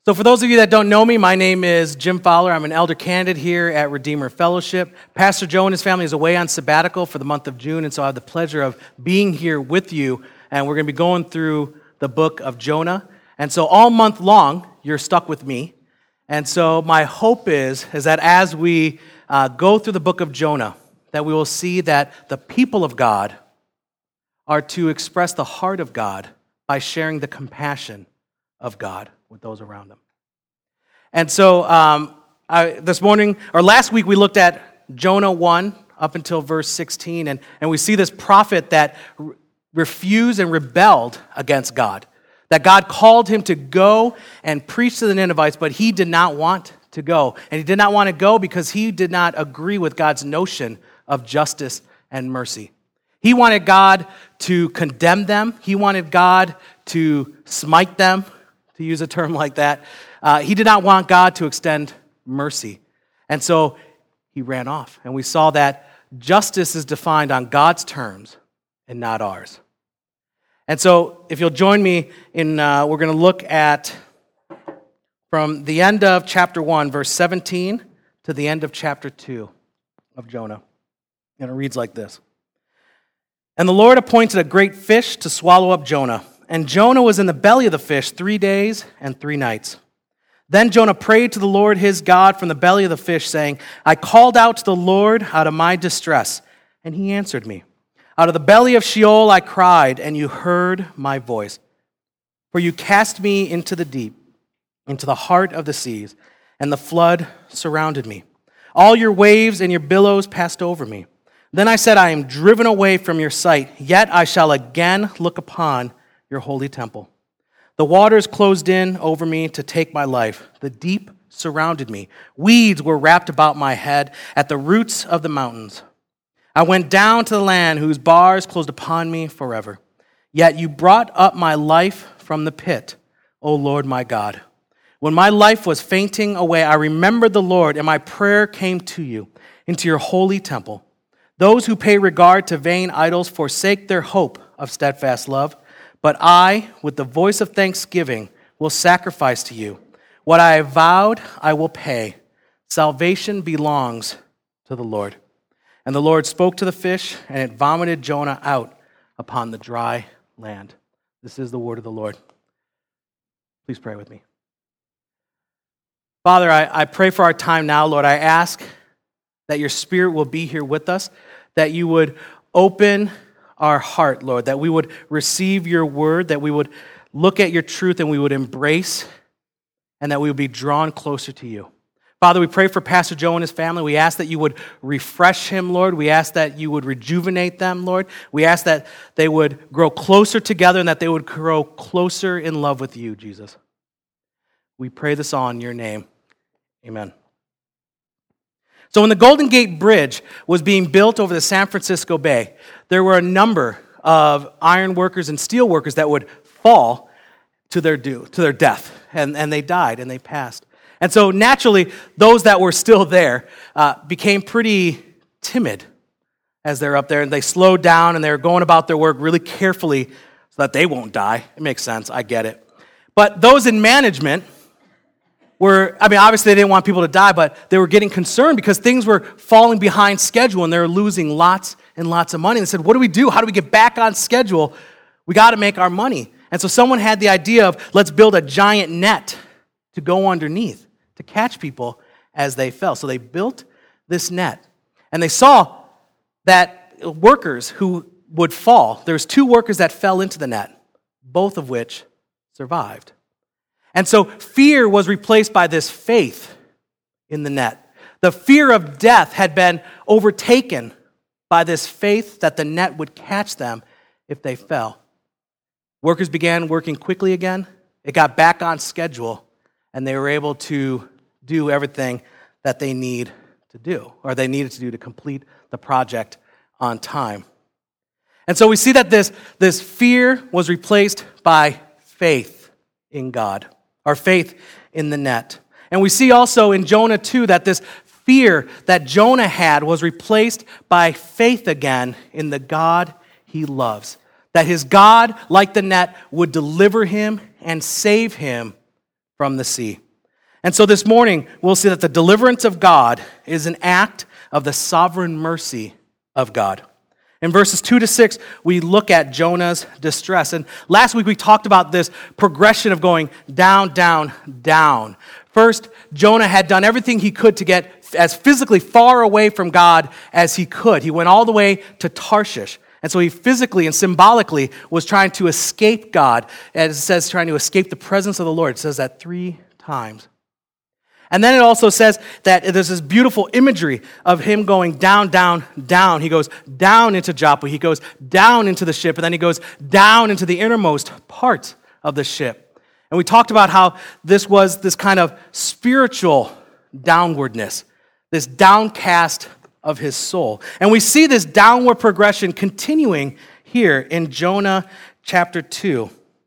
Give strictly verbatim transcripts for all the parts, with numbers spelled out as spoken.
So for those of you that don't know me, my name is Jim Fowler. I'm an elder candidate here at Redeemer Fellowship. Pastor Joe and his family is away on sabbatical for the month of June, and so I have the pleasure of being here with you, and we're going to be going through the book of Jonah. And so all month long, you're stuck with me. And so my hope is, is that as we uh, go through the book of Jonah, that we will see that the people of God are to express the heart of God by sharing the compassion of God with those around them. And so um, I, this morning, or last week, we looked at Jonah one up until verse sixteen, and, and we see this prophet that re- refused and rebelled against God, that God called him to go and preach to the Ninevites, but he did not want to go. And he did not want to go because he did not agree with God's notion of justice and mercy. He wanted God to condemn them. He wanted God to smite them, to use a term like that. Uh, he did not want God to extend mercy. And so he ran off. And we saw that justice is defined on God's terms and not ours. And so if you'll join me in, uh, we're going to look at from the end of chapter one, verse seventeen, to the end of chapter two of Jonah. And it reads like this. And the Lord appointed a great fish to swallow up Jonah. And Jonah was in the belly of the fish three days and three nights. Then Jonah prayed to the Lord his God from the belly of the fish, saying, I called out to the Lord out of my distress, and he answered me. Out of the belly of Sheol I cried, and you heard my voice. For you cast me into the deep, into the heart of the seas, and the flood surrounded me. All your waves and your billows passed over me. Then I said, I am driven away from your sight, yet I shall again look upon your holy temple. The waters closed in over me to take my life. The deep surrounded me. Weeds were wrapped about my head at the roots of the mountains. I went down to the land whose bars closed upon me forever. Yet you brought up my life from the pit, O Lord my God. When my life was fainting away, I remembered the Lord, and my prayer came to you, into your holy temple. Those who pay regard to vain idols forsake their hope of steadfast love. But I, with the voice of thanksgiving, will sacrifice to you. What I have vowed, I will pay. Salvation belongs to the Lord. And the Lord spoke to the fish, and it vomited Jonah out upon the dry land. This is the word of the Lord. Please pray with me. Father, I, I pray for our time now, Lord. I ask that your Spirit will be here with us, that you would open our heart, Lord, that we would receive your word, that we would look at your truth and we would embrace, and that we would be drawn closer to you. Father, we pray for Pastor Joe and his family. We ask that you would refresh him, Lord. We ask that you would rejuvenate them, Lord. We ask that they would grow closer together and that they would grow closer in love with you, Jesus. We pray this all in your name. Amen. So when the Golden Gate Bridge was being built over the San Francisco Bay, there were a number of iron workers and steel workers that would fall to their due, to their death, and, and they died and they passed. And so naturally, those that were still there uh, became pretty timid as they're up there, and they slowed down and they were going about their work really carefully so that they won't die. It makes sense, I get it. But those in management were, I mean, obviously they didn't want people to die, but they were getting concerned because things were falling behind schedule and they were losing lots and lots of money. And they said, what do we do? How do we get back on schedule? We got to make our money. And so someone had the idea of, let's build a giant net to go underneath, to catch people as they fell. So they built this net. And they saw that workers who would fall, there's two workers that fell into the net, both of which survived. And so fear was replaced by this faith in the net. The fear of death had been overtaken by this faith that the net would catch them if they fell. Workers began working quickly again. It got back on schedule, and they were able to do everything that they need to do, or they needed to do to complete the project on time. And so we see that this, this fear was replaced by faith in God. Our faith in the net. And we see also in Jonah two that this fear that Jonah had was replaced by faith again in the God he loves. That his God, like the net, would deliver him and save him from the sea. And so this morning, we'll see that the deliverance of God is an act of the sovereign mercy of God. In verses two to six, we look at Jonah's distress. And last week we talked about this progression of going down, down, down. First, Jonah had done everything he could to get as physically far away from God as he could. He went all the way to Tarshish. And so he physically and symbolically was trying to escape God. As it says, trying to escape the presence of the Lord. It says that three times. And then it also says that there's this beautiful imagery of him going down, down, down. He goes down into Joppa. He goes down into the ship. And then he goes down into the innermost part of the ship. And we talked about how this was this kind of spiritual downwardness, this downcast of his soul. And we see this downward progression continuing here in Jonah chapter two.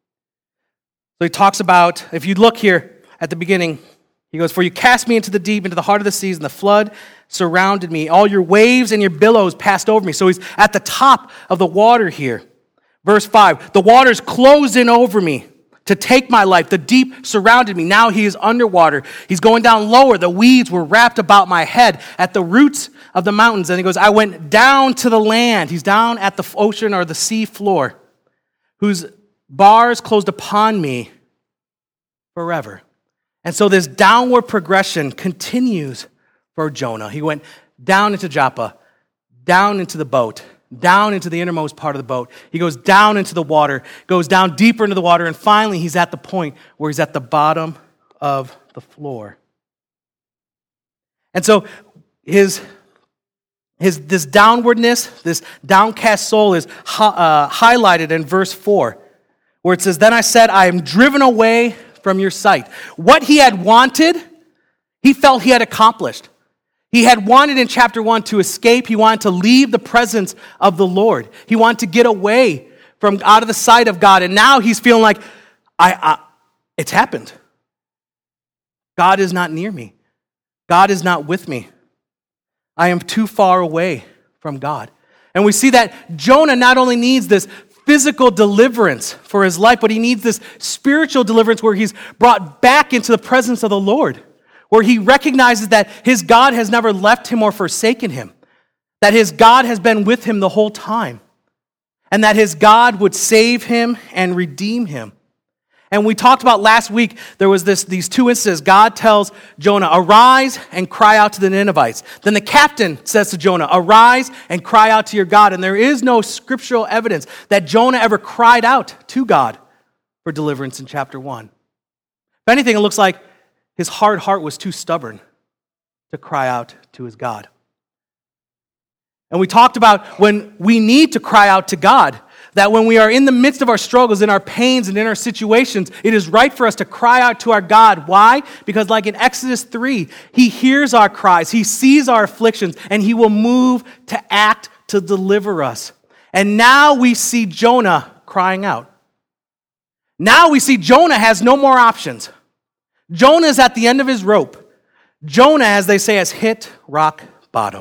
So he talks about, if you look here at the beginning, he goes, "For you cast me into the deep, into the heart of the seas, and the flood surrounded me. All your waves and your billows passed over me." So he's at the top of the water here. Verse five, "The waters closed in over me to take my life. The deep surrounded me." Now he is underwater. He's going down lower. The weeds were wrapped about my head at the roots of the mountains. And he goes, "I went down to the land." He's down at the ocean or the sea floor, "whose bars closed upon me forever." And so this downward progression continues for Jonah. He went down into Joppa, down into the boat, down into the innermost part of the boat. He goes down into the water, goes down deeper into the water, and finally he's at the point where he's at the bottom of the floor. And so his, his this downwardness, this downcast soul is uh, highlighted in verse four, where it says, "Then I said, I am driven away from your sight." What he had wanted, he felt he had accomplished. He had wanted in chapter one to escape. He wanted to leave the presence of the Lord. He wanted to get away from out of the sight of God. And now he's feeling like, I, I it's happened. God is not near me. God is not with me. I am too far away from God. And we see that Jonah not only needs this physical deliverance for his life, but he needs this spiritual deliverance where he's brought back into the presence of the Lord, where he recognizes that his God has never left him or forsaken him, that his God has been with him the whole time, and that his God would save him and redeem him. And we talked about last week, there was this these two instances. God tells Jonah, "Arise and cry out to the Ninevites." Then the captain says to Jonah, "Arise and cry out to your God." And there is no scriptural evidence that Jonah ever cried out to God for deliverance in chapter one. If anything, it looks like his hard heart was too stubborn to cry out to his God. And we talked about when we need to cry out to God, that when we are in the midst of our struggles, in our pains, and in our situations, it is right for us to cry out to our God. Why? Because like in Exodus three, he hears our cries, he sees our afflictions, and he will move to act to deliver us. And now we see Jonah crying out. Now we see Jonah has no more options. Jonah is at the end of his rope. Jonah, as they say, has hit rock bottom.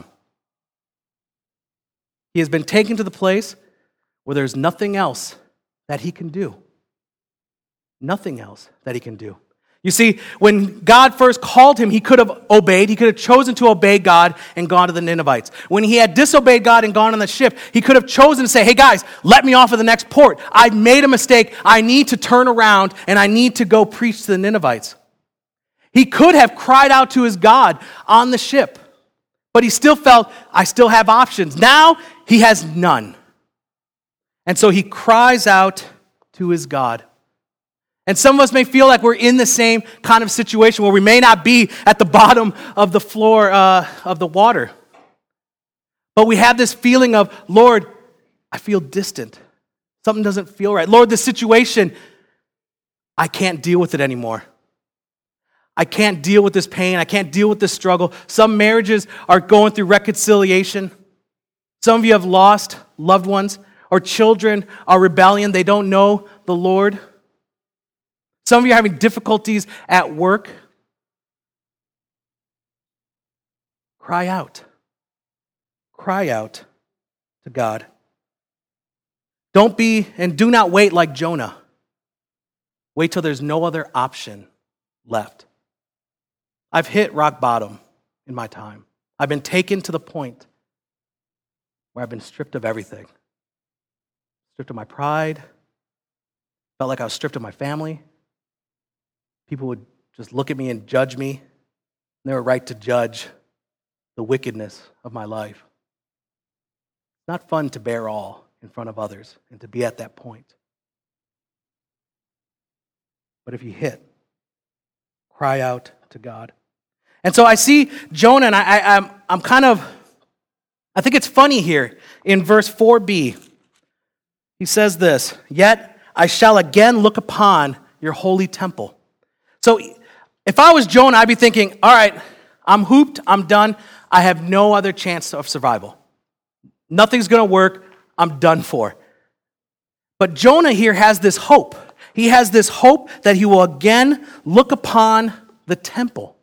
He has been taken to the place where there's nothing else that he can do. Nothing else that he can do. You see, when God first called him, he could have obeyed. He could have chosen to obey God and gone to the Ninevites. When he had disobeyed God and gone on the ship, he could have chosen to say, "Hey guys, let me off of the next port. I've made a mistake. I need to turn around and I need to go preach to the Ninevites." He could have cried out to his God on the ship, but he still felt, I still have options. Now he has none. And so he cries out to his God. And some of us may feel like we're in the same kind of situation where we may not be at the bottom of the floor uh, of the water. But we have this feeling of, Lord, I feel distant. Something doesn't feel right. Lord, this situation, I can't deal with it anymore. I can't deal with this pain. I can't deal with this struggle. Some marriages are going through reconciliation. Some of you have lost loved ones, or children are rebellion. They don't know the Lord. Some of you are having difficulties at work. Cry out. Cry out to God. Don't be, and do not wait like Jonah. Wait till there's no other option left. I've hit rock bottom in my time. I've been taken to the point where I've been stripped of everything. Stripped of my pride. Felt like I was stripped of my family. People would just look at me and judge me. They were right to judge the wickedness of my life. It's not fun to bear all in front of others and to be at that point. But if you hit, cry out to God. And so I see Jonah, and I, I, I'm, I'm kind of, I think it's funny here in verse four b. He says this, "Yet I shall again look upon your holy temple." So if I was Jonah, I'd be thinking, all right, I'm hooped, I'm done. I have no other chance of survival. Nothing's going to work. I'm done for. But Jonah here has this hope. He has this hope that he will again look upon the temple.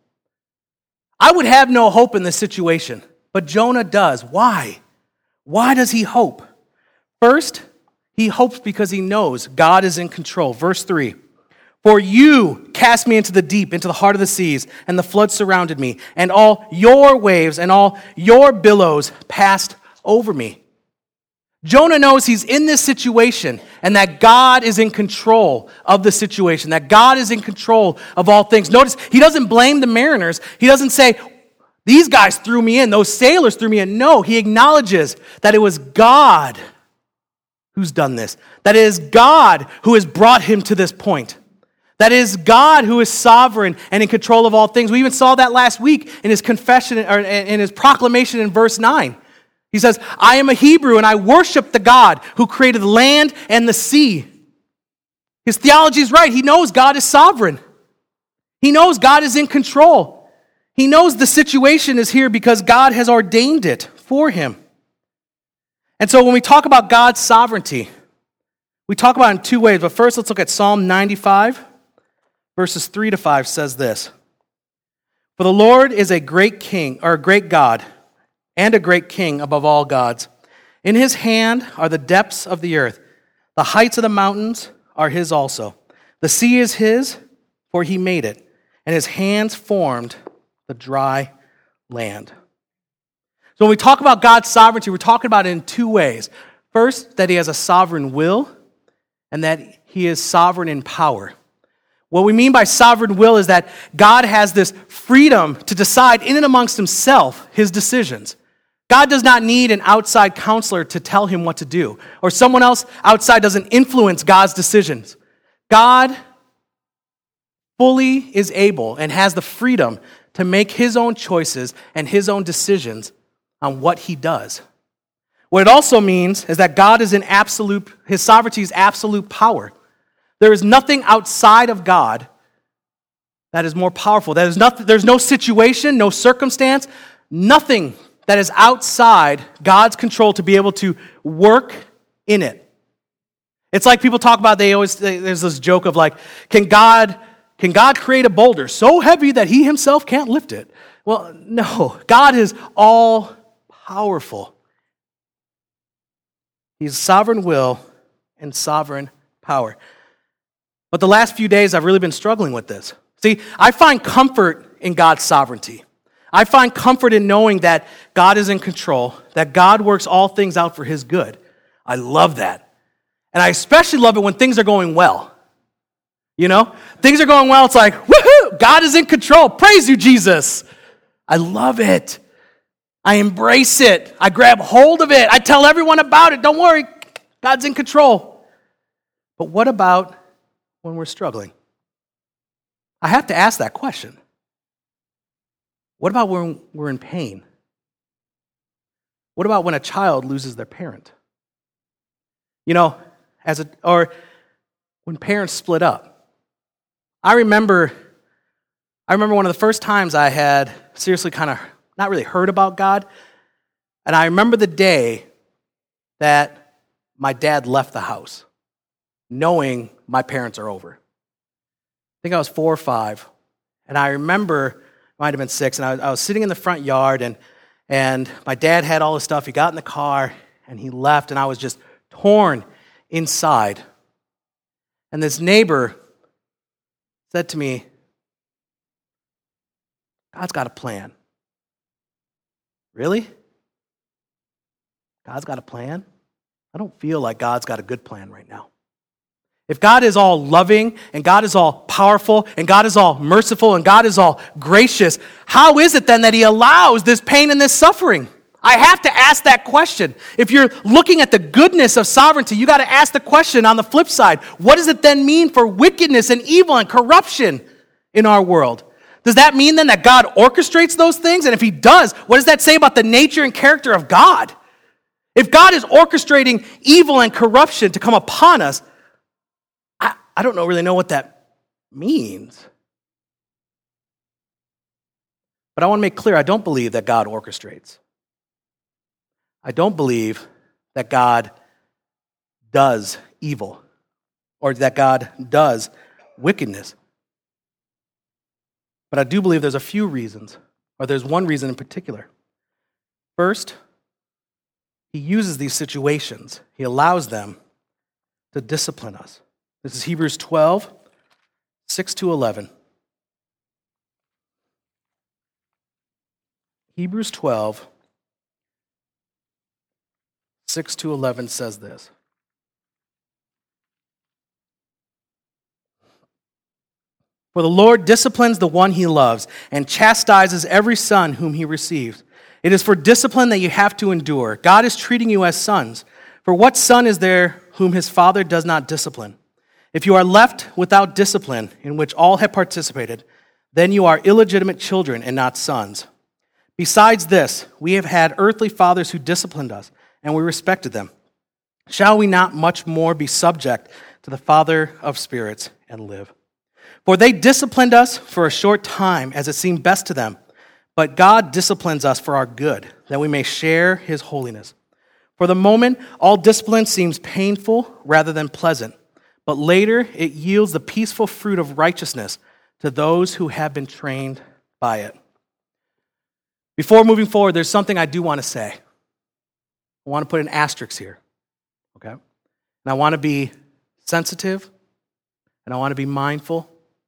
I would have no hope in this situation, but Jonah does. Why? Why does he hope? First, he hopes because he knows God is in control. Verse three, "For you cast me into the deep, into the heart of the seas, and the flood surrounded me, and all your waves and all your billows passed over me." Jonah knows he's in this situation and that God is in control of the situation, that God is in control of all things. Notice, he doesn't blame the mariners. He doesn't say, these guys threw me in, those sailors threw me in. No, he acknowledges that it was God who's done this, that it is God who has brought him to this point. That is God who is sovereign and in control of all things. We even saw that last week in his confession, or in his proclamation in verse nine. He says, "I am a Hebrew and I worship the God who created the land and the sea." His theology is right. He knows God is sovereign. He knows God is in control. He knows the situation is here because God has ordained it for him. And so when we talk about God's sovereignty, we talk about it in two ways. But first, let's look at Psalm ninety-five. Verses three to five says this, "For the Lord is a great king, or a great God, and a great king above all gods. In his hand are the depths of the earth. The heights of the mountains are his also. The sea is his, for he made it, and his hands formed the dry land." So when we talk about God's sovereignty, we're talking about it in two ways. First, that he has a sovereign will, and that he is sovereign in power. What we mean by sovereign will is that God has this freedom to decide in and amongst himself his decisions. God does not need an outside counselor to tell him what to do, or someone else outside doesn't influence God's decisions. God fully is able and has the freedom to make his own choices and his own decisions on what he does. What it also means is that God is in absolute, his sovereignty is absolute power. There is nothing outside of God that is more powerful. That is nothing, there's no situation, no circumstance, nothing that is outside God's control to be able to work in it. It's like people talk about, they always, there's this joke of like, can God, can God create a boulder so heavy that he himself can't lift it? Well, no. God is all powerful. He's sovereign will and sovereign power. But the last few days, I've really been struggling with this. See, I find comfort in God's sovereignty. I find comfort in knowing that God is in control, that God works all things out for his good. I love that. And I especially love it when things are going well. You know? Things are going well, it's like, woohoo! God is in control. Praise you, Jesus. I love it. I embrace it. I grab hold of it. I tell everyone about it. Don't worry, God's in control. But what about when we're struggling? I have to ask that question. What about when we're in pain? What about when a child loses their parent? You know, as a, or when parents split up. I remember, I remember one of the first times I had seriously kind of not really heard about God, and I remember the day that my dad left the house, knowing my parents are over. I think I was four or five, and I remember, might have been six, and I was, I was sitting in the front yard, and and my dad had all his stuff. He got in the car, and he left, and I was just torn inside. And this neighbor said to me, God's got a plan. Really? God's got a plan? I don't feel like God's got a good plan right now. If God is all loving, and God is all powerful, and God is all merciful, and God is all gracious, how is it then that he allows this pain and this suffering? I have to ask that question. If you're looking at the goodness of sovereignty, you got to ask the question on the flip side, what does it then mean for wickedness and evil and corruption in our world? Does that mean then that God orchestrates those things? And if he does, what does that say about the nature and character of God? If God is orchestrating evil and corruption to come upon us, I, I don't know, really know what that means. But I want to make clear, I don't believe that God orchestrates. I don't believe that God does evil or that God does wickedness. But I do believe there's a few reasons, or there's one reason in particular. First, he uses these situations. He allows them to discipline us. This is Hebrews twelve, six to eleven. Hebrews twelve, six to eleven says this. For the Lord disciplines the one he loves and chastises every son whom he receives. It is for discipline that you have to endure. God is treating you as sons. For what son is there whom his father does not discipline? If you are left without discipline, in which all have participated, then you are illegitimate children and not sons. Besides this, we have had earthly fathers who disciplined us, and we respected them. Shall we not much more be subject to the Father of spirits and live? For they disciplined us for a short time as it seemed best to them, but God disciplines us for our good, that we may share his holiness. For the moment, all discipline seems painful rather than pleasant, but later it yields the peaceful fruit of righteousness to those who have been trained by it. Before moving forward, there's something I do want to say. I want to put an asterisk here, okay? And I want to be sensitive, and I want to be mindful.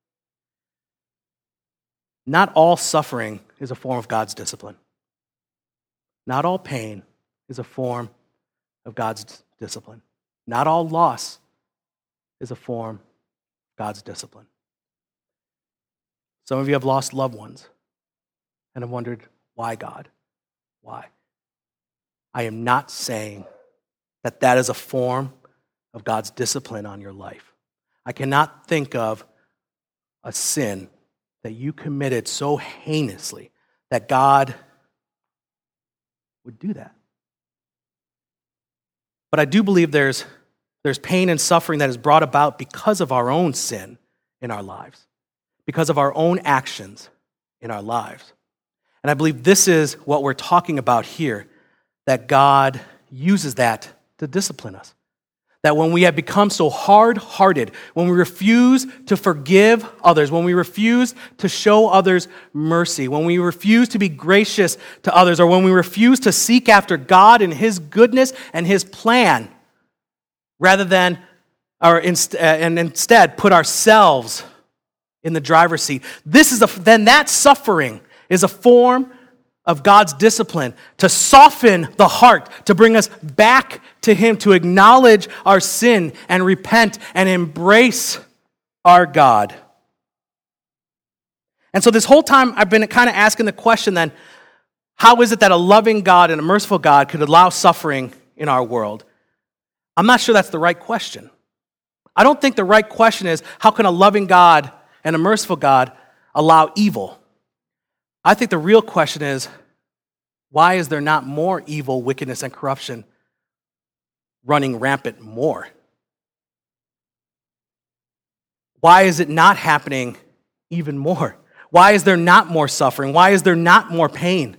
Not all suffering is a form of God's discipline. Not all pain is a form of God's discipline. Not all loss is a form of God's discipline. Some of you have lost loved ones and have wondered, why God? Why? I am not saying that that is a form of God's discipline on your life. I cannot think of a sin that you committed so heinously that God would do that. But I do believe there's, there's pain and suffering that is brought about because of our own sin in our lives, because of our own actions in our lives. And I believe this is what we're talking about here, that God uses that to discipline us. That when we have become so hard-hearted, when we refuse to forgive others, when we refuse to show others mercy, when we refuse to be gracious to others, or when we refuse to seek after God and his goodness and his plan, rather than, or inst- and instead put ourselves in the driver's seat, this is a, then that suffering is a form of God's discipline to soften the heart, to bring us back to him, to acknowledge our sin and repent and embrace our God. And so this whole time I've been kind of asking the question then, how is it that a loving God and a merciful God could allow suffering in our world? I'm not sure that's the right question. I don't think the right question is, how can a loving God and a merciful God allow evil? I think the real question is, why is there not more evil, wickedness, and corruption running rampant more? Why is it not happening even more? Why is there not more suffering? Why is there not more pain?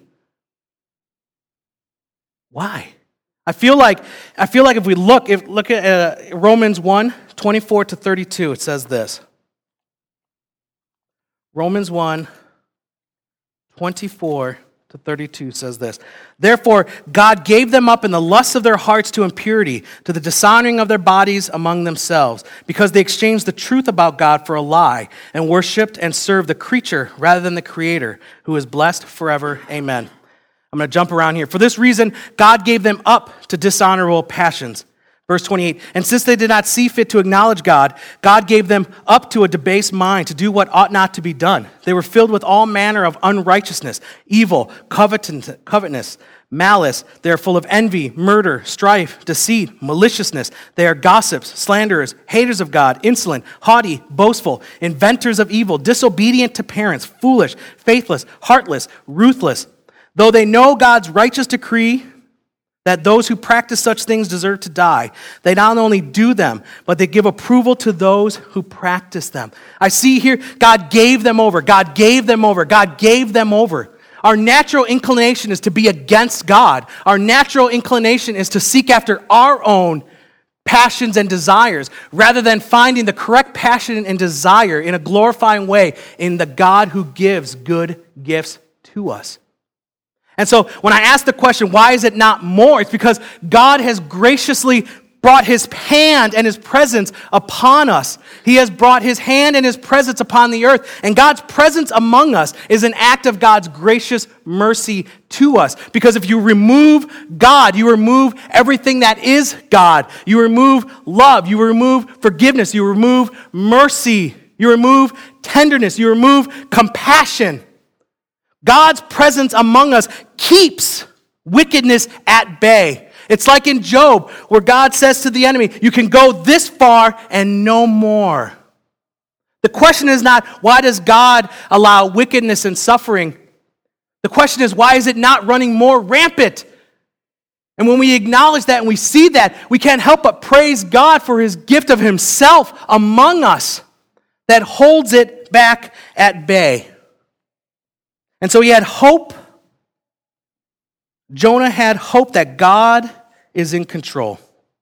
Why? I feel like I feel like if we look, if look at uh, Romans one, twenty-four to thirty-two, it says this. Romans one, twenty-four to to thirty-two says this. Therefore, God gave them up in the lusts of their hearts to impurity, to the dishonoring of their bodies among themselves, because they exchanged the truth about God for a lie, and worshipped and served the creature rather than the Creator, who is blessed forever. Amen. I'm going to jump around here. For this reason, God gave them up to dishonorable passions. Verse twenty-eight, and since they did not see fit to acknowledge God, God gave them up to a debased mind to do what ought not to be done. They were filled with all manner of unrighteousness, evil, covetousness, malice. They are full of envy, murder, strife, deceit, maliciousness. They are gossips, slanderers, haters of God, insolent, haughty, boastful, inventors of evil, disobedient to parents, foolish, faithless, heartless, ruthless. Though they know God's righteous decree that those who practice such things deserve to die, they not only do them, but they give approval to those who practice them. I see here, God gave them over. God gave them over. God gave them over. Our natural inclination is to be against God. Our natural inclination is to seek after our own passions and desires, rather than finding the correct passion and desire in a glorifying way in the God who gives good gifts to us. And so when I ask the question, why is it not more? It's because God has graciously brought his hand and his presence upon us. He has brought his hand and his presence upon the earth. And God's presence among us is an act of God's gracious mercy to us. Because if you remove God, you remove everything that is God. You remove love. You remove forgiveness. You remove mercy. You remove tenderness. You remove compassion. God's presence among us keeps wickedness at bay. It's like in Job, where God says to the enemy, you can go this far and no more. The question is not, why does God allow wickedness and suffering? The question is, why is it not running more rampant? And when we acknowledge that and we see that, we can't help but praise God for his gift of himself among us that holds it back at bay. And so he had hope. Jonah had hope that God is in control.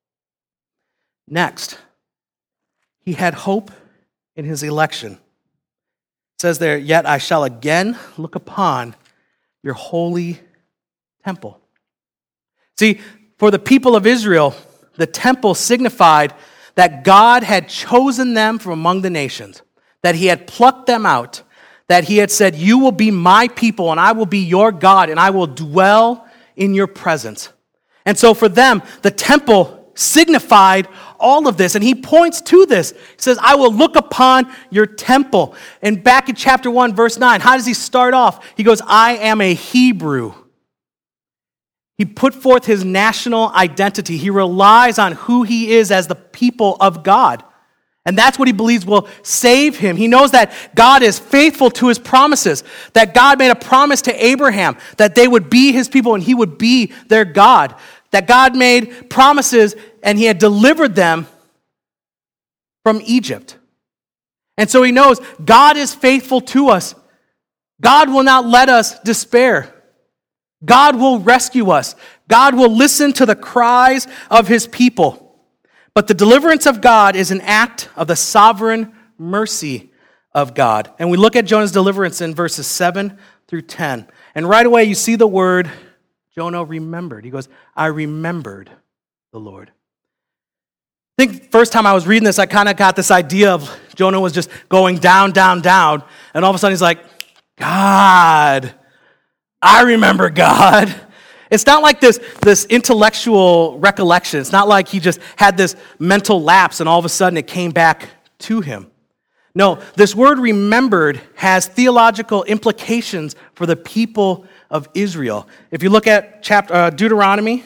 Next, he had hope in his election. It says there, yet I shall again look upon your holy temple. See, for the people of Israel, the temple signified that God had chosen them from among the nations, that he had plucked them out, that he had said, you will be my people and I will be your God and I will dwell in your presence. And so for them, the temple signified all of this. And he points to this. He says, I will look upon your temple. And back in chapter one, verse nine, how does he start off? He goes, I am a Hebrew. He put forth his national identity. He relies on who he is as the people of God. And that's what he believes will save him. He knows that God is faithful to his promises, that God made a promise to Abraham that they would be his people and he would be their God, that God made promises and he had delivered them from Egypt. And so he knows God is faithful to us. God will not let us despair. God will rescue us. God will listen to the cries of his people. But the deliverance of God is an act of the sovereign mercy of God. And we look at Jonah's deliverance in verses seven through ten. And right away you see the word, Jonah remembered. He goes, I remembered the Lord. I think first time I was reading this, I kind of got this idea of Jonah was just going down, down, down. And all of a sudden he's like, God, I remember God. It's not like this, this intellectual recollection. It's not like he just had this mental lapse and all of a sudden it came back to him. No, this word remembered has theological implications for the people of Israel. If you look at chapter uh, Deuteronomy,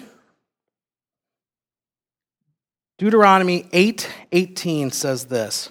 Deuteronomy eight eighteen says this.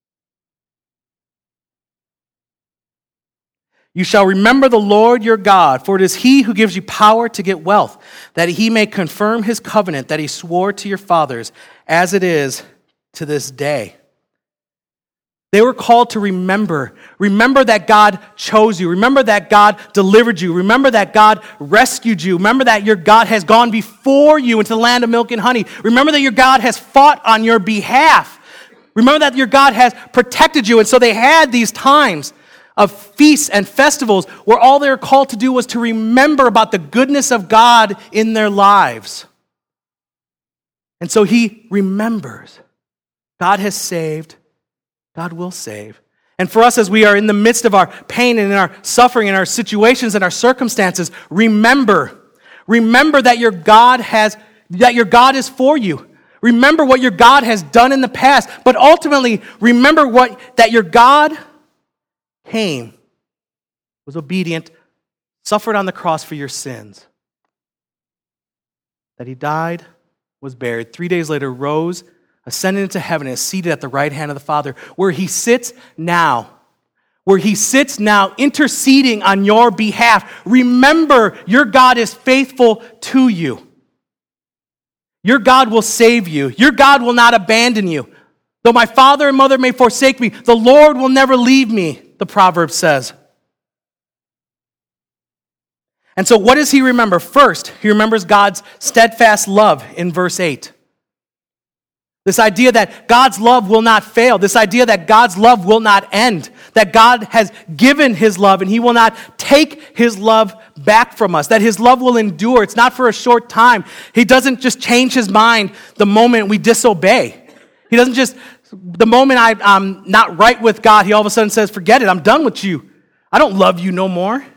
You shall remember the Lord your God, for it is he who gives you power to get wealth, that he may confirm his covenant that he swore to your fathers, as it is to this day. They were called to remember. Remember that God chose you. Remember that God delivered you. Remember that God rescued you. Remember that your God has gone before you into the land of milk and honey. Remember that your God has fought on your behalf. Remember that your God has protected you. And so they had these times of feasts and festivals where all they were called to do was to remember about the goodness of God in their lives. And so he remembers. God has saved. God will save. And for us, as we are in the midst of our pain and in our suffering and our situations and our circumstances, remember, remember that your God has, that your God is for you. Remember what your God has done in the past, but ultimately, remember what that your God came, was obedient, suffered on the cross for your sins, that he died, was buried, three days later rose, ascended into heaven, and is seated at the right hand of the Father, where he sits now, where he sits now interceding on your behalf. Remember, your God is faithful to you. Your God will save you. Your God will not abandon you. Though my father and mother may forsake me, the Lord will never leave me, the proverb says. And so what does he remember? First, he remembers God's steadfast love in verse eight. This idea that God's love will not fail. This idea that God's love will not end. That God has given his love and he will not take his love back from us. That his love will endure. It's not for a short time. He doesn't just change his mind the moment we disobey. He doesn't just, the moment I, I'm not right with God, he all of a sudden says, forget it, I'm done with you. I don't love you no more. It's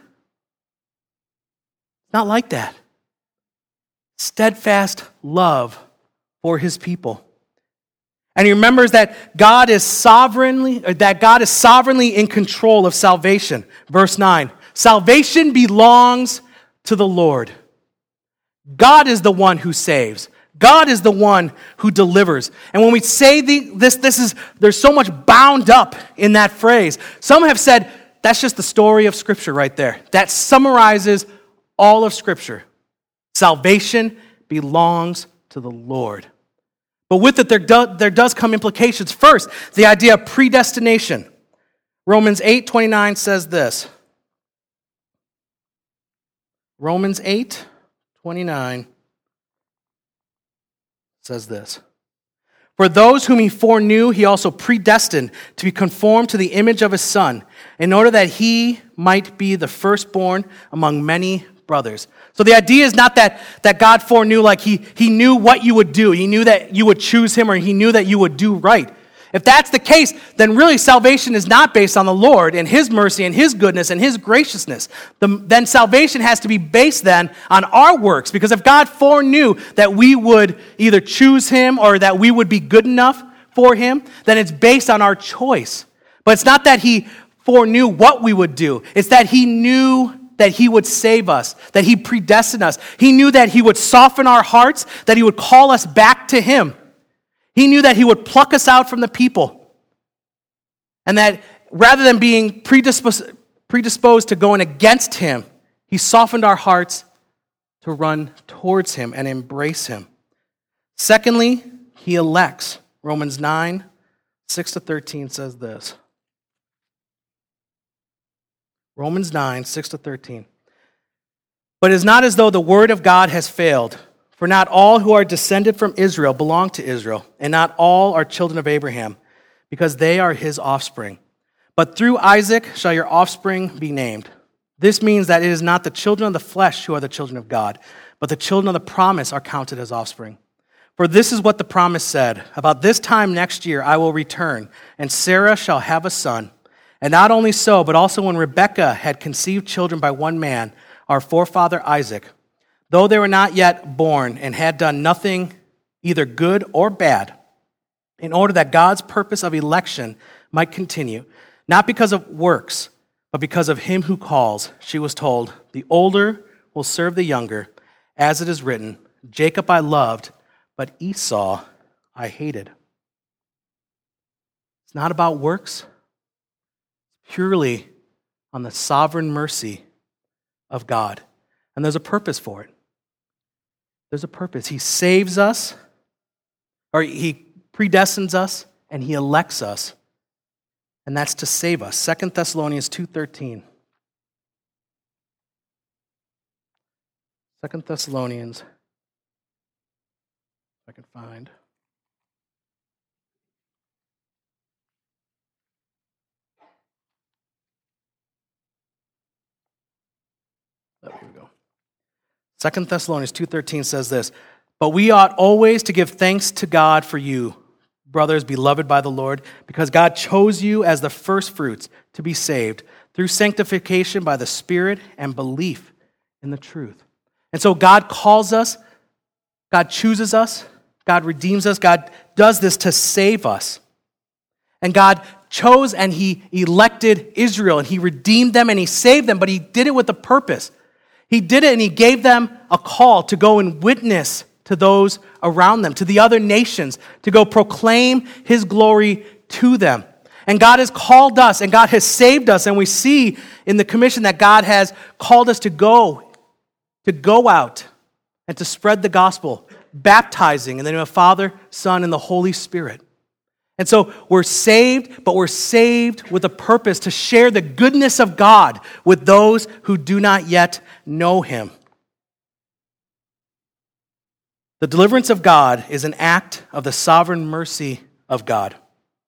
not like that. Steadfast love for his people. And he remembers that God is sovereignly, that God is sovereignly in control of salvation. Verse nine, salvation belongs to the Lord. God is the one who saves. God is the one who delivers. And when we say the, this, this is, there's so much bound up in that phrase. Some have said that's just the story of Scripture right there. That summarizes all of Scripture. Salvation belongs to the Lord. But with it, there, do, there does come implications. First, the idea of predestination. Romans eight twenty-nine says this. Romans eight twenty-nine says this. For those whom he foreknew, he also predestined to be conformed to the image of his Son, in order that he might be the firstborn among many brothers. So the idea is not that, that God foreknew, like he, he knew what you would do. He knew that you would choose him, or he knew that you would do right. If that's the case, then really salvation is not based on the Lord and his mercy and his goodness and his graciousness. The, then salvation has to be based then on our works. Because if God foreknew that we would either choose him or that we would be good enough for him, then it's based on our choice. But it's not that he foreknew what we would do. It's that he knew that he would save us, that he predestined us. He knew that he would soften our hearts, that he would call us back to him. He knew that he would pluck us out from the people. And that rather than being predisposed, predisposed to going against him, he softened our hearts to run towards him and embrace him. Secondly, he elects. Romans nine, six to thirteen says this. Romans nine, six to thirteen. But it is not as though the word of God has failed, for not all who are descended from Israel belong to Israel, and not all are children of Abraham, because they are his offspring. But through Isaac shall your offspring be named. This means that it is not the children of the flesh who are the children of God, but the children of the promise are counted as offspring. For this is what the promise said, about this time next year I will return, and Sarah shall have a son. And not only so, but also when Rebekah had conceived children by one man, our forefather Isaac, though they were not yet born and had done nothing either good or bad, in order that God's purpose of election might continue, not because of works, but because of him who calls, she was told, the older will serve the younger, as it is written, Jacob I loved, but Esau I hated. It's not about works. Purely on the sovereign mercy of God. And there's a purpose for it. There's a purpose. He saves us, or he predestines us, and he elects us. And that's to save us. Second Thessalonians two thirteen. Second Thessalonians, if I can find. Second Thessalonians two thirteen says this, "But we ought always to give thanks to God for you, brothers beloved by the Lord, because God chose you as the firstfruits to be saved through sanctification by the Spirit and belief in the truth." And so God calls us, God chooses us, God redeems us, God does this to save us. And God chose and he elected Israel and he redeemed them and he saved them, but he did it with a purpose. He did it and he gave them a call to go and witness to those around them, to the other nations, to go proclaim his glory to them. And God has called us and God has saved us, and we see in the commission that God has called us to go, to go out and to spread the gospel, baptizing in the name of Father, Son, and the Holy Spirit. And so we're saved, but we're saved with a purpose to share the goodness of God with those who do not yet know him. The deliverance of God is an act of the sovereign mercy of God.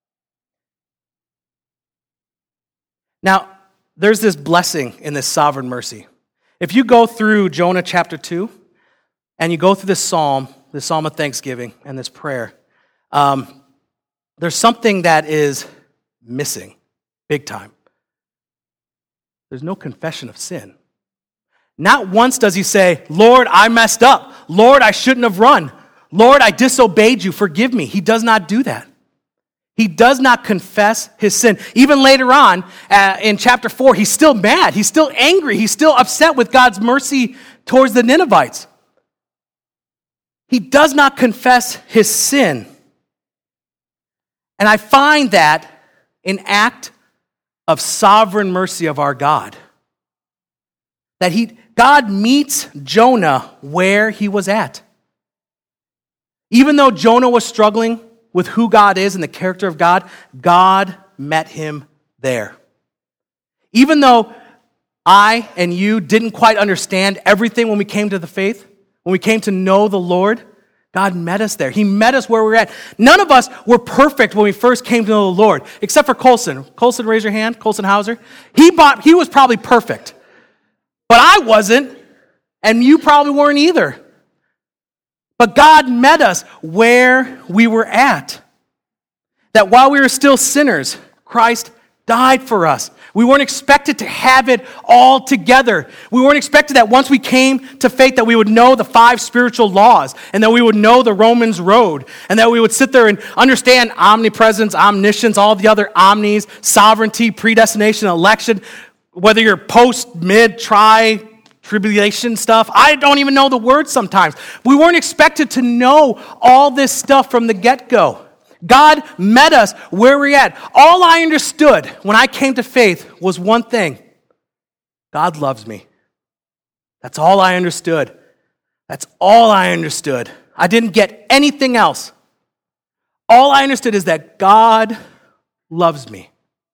Now, there's this blessing in this sovereign mercy. If you go through Jonah chapter two, and you go through this psalm, this psalm of thanksgiving, and this prayer, um, there's something that is missing, big time. There's no confession of sin. Not once does he say, "Lord, I messed up. Lord, I shouldn't have run. Lord, I disobeyed you. Forgive me." He does not do that. He does not confess his sin. Even later on, uh, in chapter four, he's still mad. He's still angry. He's still upset with God's mercy towards the Ninevites. He does not confess his sin. And I find that an act of sovereign mercy of our God. That he, God meets Jonah where he was at. Even though Jonah was struggling with who God is and the character of God, God met him there. Even though I and you didn't quite understand everything when we came to the faith, when we came to know the Lord, God met us there. He met us where we were at. None of us were perfect when we first came to know the Lord, except for Colson. Colson, raise your hand. Colson Hauser. He, bought, he was probably perfect. But I wasn't, and you probably weren't either. But God met us where we were at. That while we were still sinners, Christ died for us. We weren't expected to have it all together. We weren't expected that once we came to faith that we would know the five spiritual laws and that we would know the Romans road and that we would sit there and understand omnipresence, omniscience, all the other omnis, sovereignty, predestination, election, whether you're post, mid, tri, tribulation stuff. I don't even know the words sometimes. We weren't expected to know all this stuff from the get-go. God met us where we're at. All I understood when I came to faith was one thing. God loves me. That's all I understood. That's all I understood. I didn't get anything else. All I understood is that God loves me.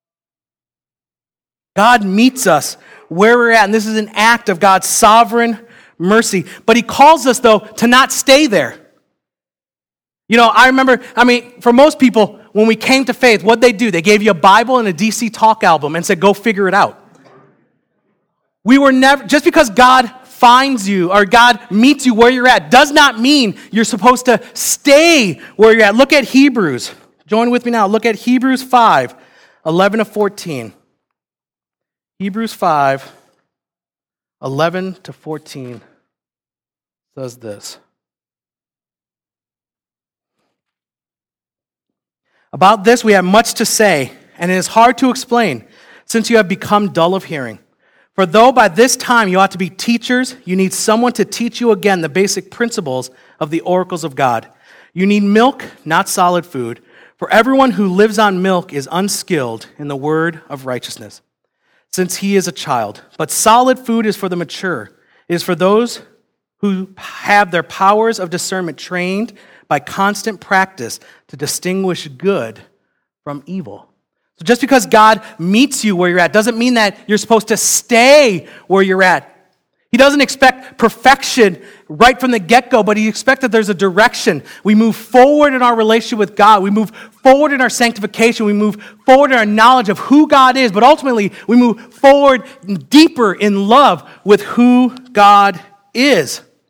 God meets us where we're at, and this is an act of God's sovereign mercy. But he calls us, though, to not stay there. You know, I remember, I mean, for most people, when we came to faith, what'd they do? They gave you a Bible and a D C Talk album and said, go figure it out. We were never, just because God finds you or God meets you where you're at does not mean you're supposed to stay where you're at. Look at Hebrews. Join with me now. Look at Hebrews five, eleven to fourteen. Hebrews five, eleven to fourteen says this. About this we have much to say, and it is hard to explain, since you have become dull of hearing. For though by this time you ought to be teachers, you need someone to teach you again the basic principles of the oracles of God. You need milk, not solid food, for everyone who lives on milk is unskilled in the word of righteousness, since he is a child. But solid food is for the mature. It is for those who have their powers of discernment trained by constant practice to distinguish good from evil. So just because God meets you where you're at doesn't mean that you're supposed to stay where you're at. He doesn't expect perfection right from the get-go, but he expects that there's a direction. We move forward in our relationship with God. We move forward in our sanctification. We move forward in our knowledge of who God is, but ultimately we move forward deeper in love with who God is.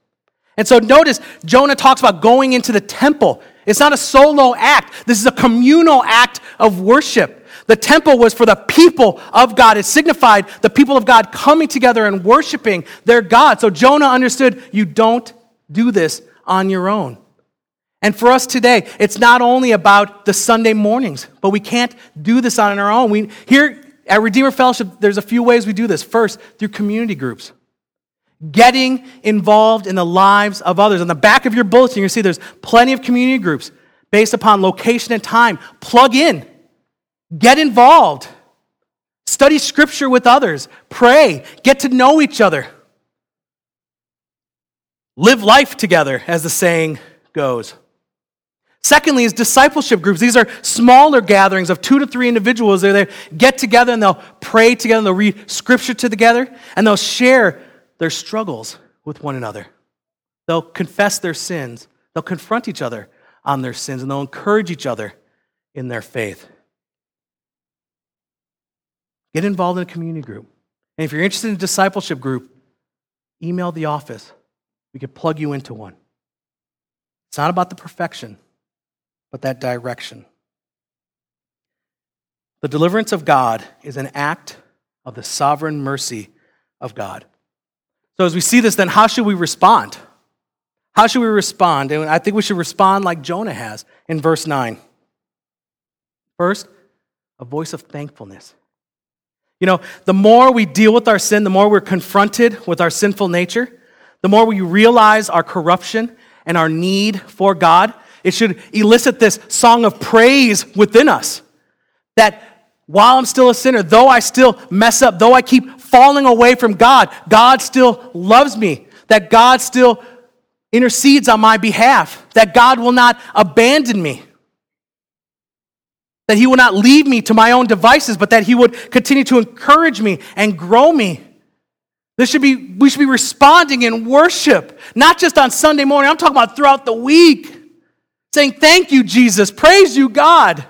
And so notice, Jonah talks about going into the temple. It's not a solo act. This is a communal act of worship. The temple was for the people of God. It signified the people of God coming together and worshiping their God. So Jonah understood you don't do this on your own. And for us today, it's not only about the Sunday mornings, but we can't do this on our own. We, here at Redeemer Fellowship, there's a few ways we do this. First, through community groups. Getting involved in the lives of others. On the back of your bulletin, you see there's plenty of community groups based upon location and time. Plug in. Get involved. Study Scripture with others. Pray. Get to know each other. Live life together, as the saying goes. Secondly is discipleship groups. These are smaller gatherings of two to three individuals. They're there, get together and they'll pray together, and they'll read Scripture together, and they'll share their struggles with one another. They'll confess their sins. They'll confront each other on their sins, and they'll encourage each other in their faith. Get involved in a community group. And if you're interested in a discipleship group, email the office. We could plug you into one. It's not about the perfection, but that direction. The deliverance of God is an act of the sovereign mercy of God. So as we see this, then how should we respond? How should we respond? And I think we should respond like Jonah has in verse nine. First, a voice of thankfulness. You know, the more we deal with our sin, the more we're confronted with our sinful nature, the more we realize our corruption and our need for God, it should elicit this song of praise within us. That while I'm still a sinner, though I still mess up, though I keep falling away from God, God still loves me. That God still intercedes on my behalf. That God will not abandon me. That He will not leave me to my own devices, but that He would continue to encourage me and grow me. This should be, we should be responding in worship, not just on Sunday morning. I'm talking about throughout the week. Saying, thank you, Jesus. Praise you, God.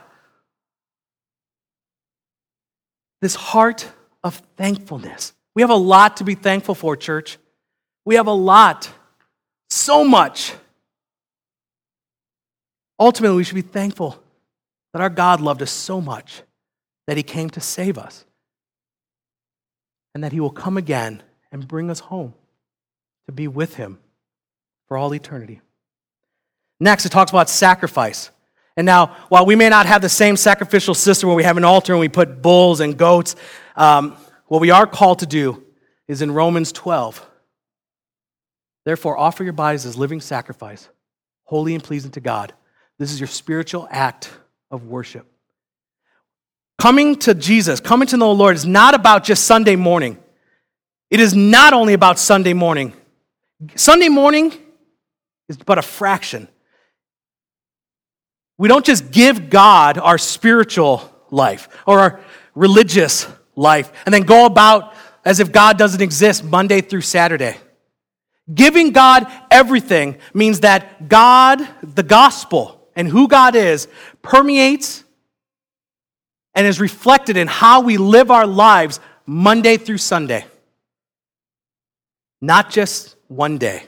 This heart of thankfulness. We have a lot to be thankful for, church. We have a lot. So much. Ultimately, we should be thankful that our God loved us so much that He came to save us. And that He will come again and bring us home to be with Him for all eternity. Next, it talks about sacrifice. And now, while we may not have the same sacrificial system where we have an altar and we put bulls and goats, um, what we are called to do is in Romans twelve. Therefore, offer your bodies as living sacrifice, holy and pleasing to God. This is your spiritual act of worship. Coming to Jesus, coming to know the Lord is not about just Sunday morning. It is not only about Sunday morning. Sunday morning is but a fraction. We don't just give God our spiritual life or our religious life and then go about as if God doesn't exist Monday through Saturday. Giving God everything means that God, the gospel, and who God is, permeates and is reflected in how we live our lives Monday through Sunday. Not just one day.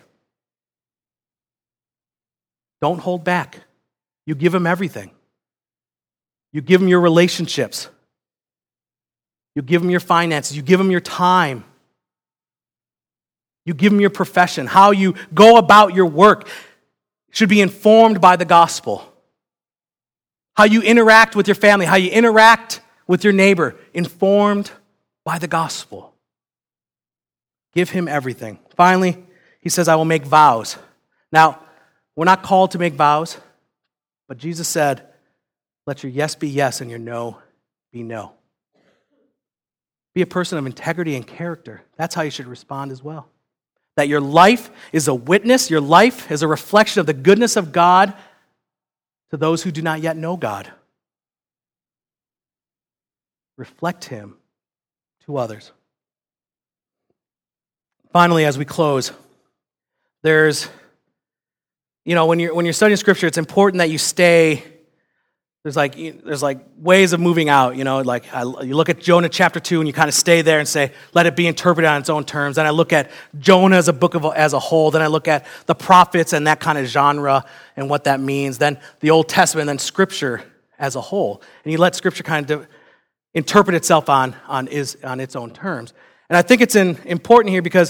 Don't hold back. You give Him everything. You give Him your relationships. You give Him your finances. You give Him your time. You give Him your profession. How you go about your work should be informed by the gospel. How you interact with your family, how you interact with your neighbor, informed by the gospel. Give Him everything. Finally, He says, I will make vows. Now, we're not called to make vows. But Jesus said, let your yes be yes and your no be no. Be a person of integrity and character. That's how you should respond as well. That your life is a witness, your life is a reflection of the goodness of God to those who do not yet know God. Reflect Him to others. Finally, as we close, there's You know, when you're when you're studying Scripture, it's important that you stay There's like there's like ways of moving out, you know, like I, you look at Jonah chapter two and you kind of stay there and say, let it be interpreted on its own terms. Then I look at Jonah as a book of, as a whole. Then I look at the prophets and that kind of genre and what that means. Then the Old Testament and then Scripture as a whole. And you let Scripture kind of interpret itself on, on, is, on its own terms. And I think it's in, important here because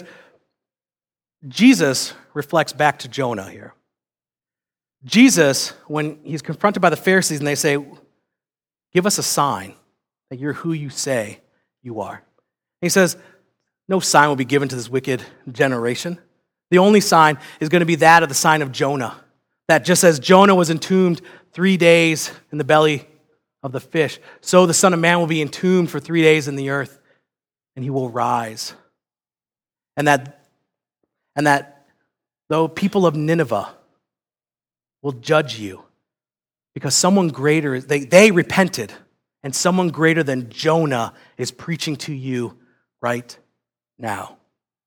Jesus reflects back to Jonah here. Jesus, when he's confronted by the Pharisees and they say, give us a sign that you're who you say you are. And he says, no sign will be given to this wicked generation. The only sign is going to be that of the sign of Jonah. That just as Jonah was entombed three days in the belly of the fish, so the Son of Man will be entombed for three days in the earth, and he will rise. And that, and that though people of Nineveh will judge you because someone greater, they, they repented, and someone greater than Jonah is preaching to you right now.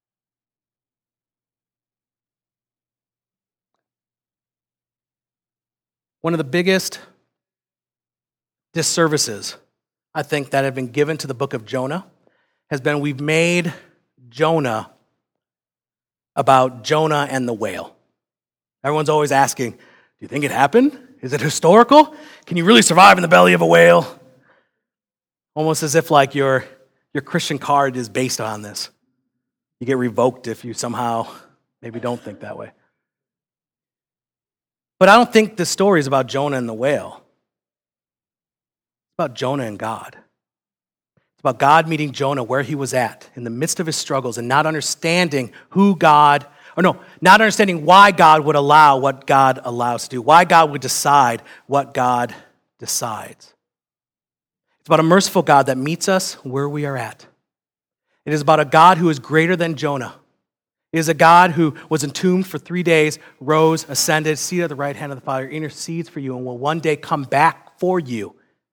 One of the biggest disservices, I think, that have been given to the book of Jonah has been we've made Jonah about Jonah and the whale. Everyone's always asking, do you think it happened? Is it historical? Can you really survive in the belly of a whale? Almost as if like your, your Christian card is based on this. You get revoked if you somehow maybe don't think that way. But I don't think this story is about Jonah and the whale. It's about Jonah and God. It's about God meeting Jonah where he was at in the midst of his struggles and not understanding who God Or no, not understanding why God would allow what God allows to do, why God would decide what God decides. It's about a merciful God that meets us where we are at. It is about a God who is greater than Jonah. It is a God who was entombed for three days, rose, ascended, seated at the right hand of the Father, intercedes for you, and will one day come back for you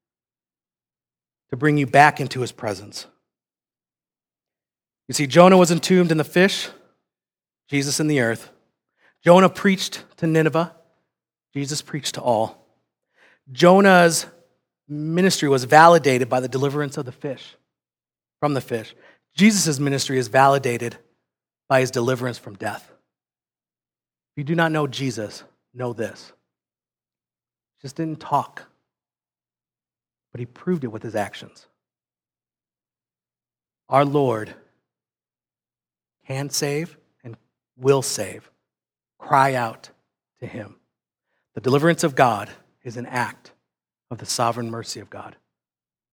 to bring you back into his presence. You see, Jonah was entombed in the fish, Jesus in the earth. Jonah preached to Nineveh. Jesus preached to all. Jonah's ministry was validated by the deliverance of the fish, from the fish. Jesus' ministry is validated by his deliverance from death. If you do not know Jesus, know this. He just didn't talk, but he proved it with his actions. Our Lord can save and will save. Cry out to him. The deliverance of God is an act of the sovereign mercy of God.